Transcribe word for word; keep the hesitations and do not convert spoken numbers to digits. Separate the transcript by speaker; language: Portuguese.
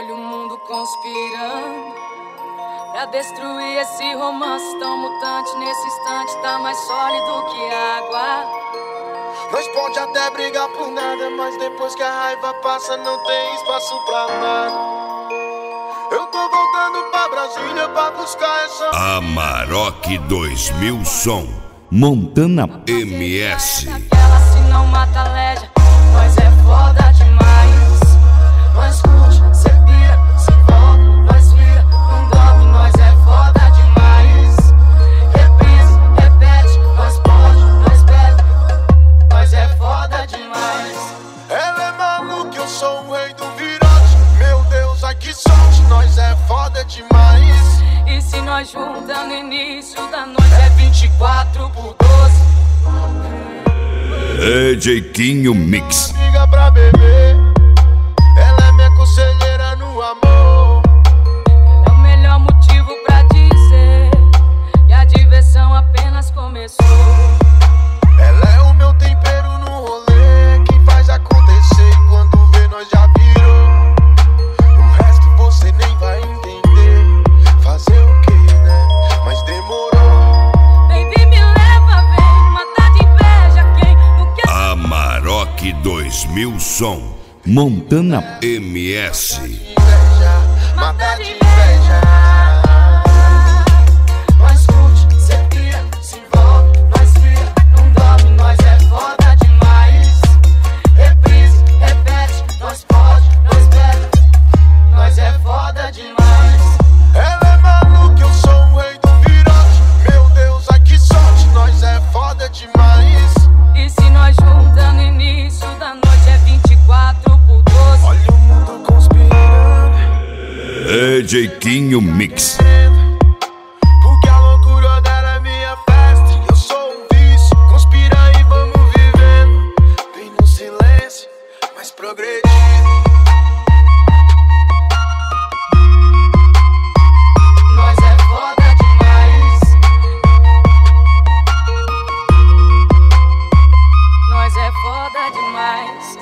Speaker 1: Olha o mundo conspirando pra destruir esse romance tão mutante. Nesse instante tá mais sólido que água.
Speaker 2: Nós pode até brigar por nada, mas depois que a raiva passa não tem espaço pra nada. Eu tô voltando pra Brasília pra buscar essa
Speaker 3: Amarok dois mil som Montana M S.
Speaker 1: Aquela se não mata leja, nós é foda demais. Nós curte, cê pira, se envolve, nós vira, não dorme, nós é foda demais. Reprise, repete, nós pode, nós bebe, nós é foda demais.
Speaker 2: Ela é maluca, eu sou o rei do virote. Meu Deus, ai que sorte, nós é foda demais.
Speaker 1: E se nós junta no início da noite é vinte e quatro por doze.
Speaker 3: D J Quinho Mix.
Speaker 2: Amiga pra beber, ela é minha conselheira no amor.
Speaker 1: É o melhor motivo pra dizer que a diversão apenas começou.
Speaker 2: Ela é o meu tempero no rolê, que faz acontecer e quando vê nós já virou. O resto você nem vai entender. Fazer o que, né? Mas demorou.
Speaker 1: Baby, me leva, vem matar de inveja quem não quer.
Speaker 3: Amarok dois mil som Montana M S.
Speaker 2: Inveja, mata de inveja.
Speaker 1: Nós curte, cê pira, se envolve, nós vira, não dorme, nós é foda demais. Reprise, repete, nós pode, nós bebe, nós é foda demais.
Speaker 2: Ela é maluca, eu sou o rei do virote. Meu Deus, ai que sorte, nós é foda demais.
Speaker 1: E se nós junta no início da noite é vinte e quatro por doze.
Speaker 2: Olha o mundo conspirando,
Speaker 3: D J Quinho Mix.
Speaker 2: porque a loucura dela é minha festa e eu sou um vício. Conspira e vamos vivendo, bem no silêncio, mas progredindo.